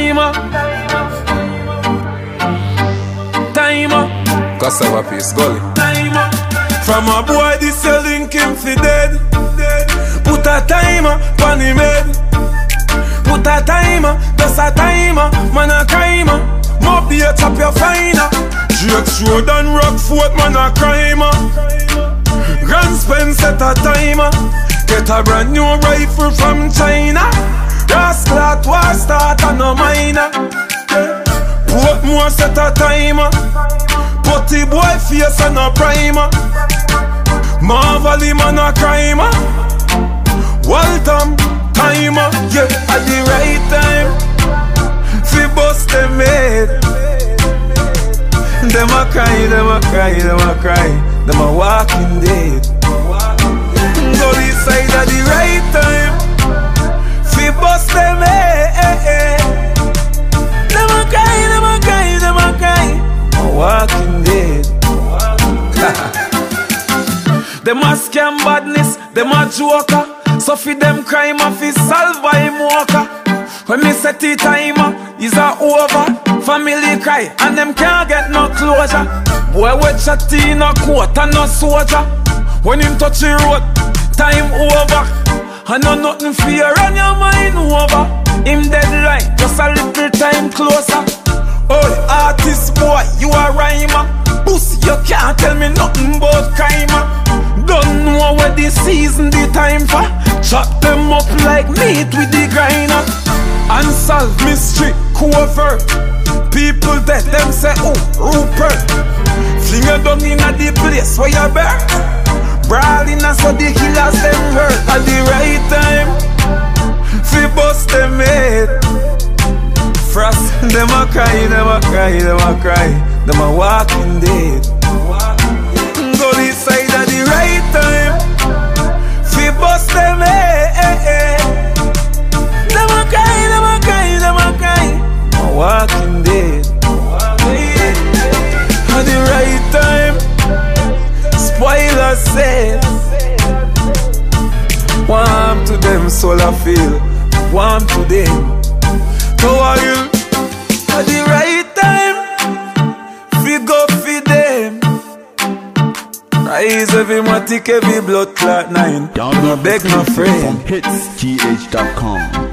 Timer. Cassava piece, gully. Timer. From a boy, this you link him fi dead. Put a timer pon him head. Put a timer, just a timer. Man a crimer, mob the chop your finer. Drake's Road and Rockfort, man a crimer. Grand Spence set a timer. Get a brand new rifle from China. Rascal war start and no minor. Portmore set a timer. Putty boy face and a primer. Marvelly man a crimer. Waltham timer. Yeah, at the right time fi bust them head. Them a cry, them a cry, them a cry. Them a walking dead. Go this side at the right time fi bust them head. Them a cry, them a cry, them a cry. A walking dead. Them a scam badness, them a joker. So fi them crime a fi solve by him walker. When me set the timer, is a over. Family cry and them can't get no closure. Boy we chat in a coat and no soldier. When him touch the road, time over. I know nothing fear and your mind over. Him dead right, just a little time closer. Oh, artist boy, you a rhymer. Pussy, you can't tell me nothing about crime. Don't know where the season, the time for. Chop them up like meat with the grinder. Unsolved mystery, covert. People dead, them say, oh, Rupert. Fling you down in a the place where you birth. Brawling and so the killers them hurt. At the right time, fi bust them head. Frost, them a cry, them a cry, them a cry. Them a walking dead. Go this side at the right time fi bust them head. Them a cry, them a cry, them a cry. A walking dead. At the right time, spoiler said. Warm to them, soul I feel. Warm to them. How are you? At the right time, fi go fi them. Rise every matic, every blood clot 9. Download beg my friend. from hitsgh.com.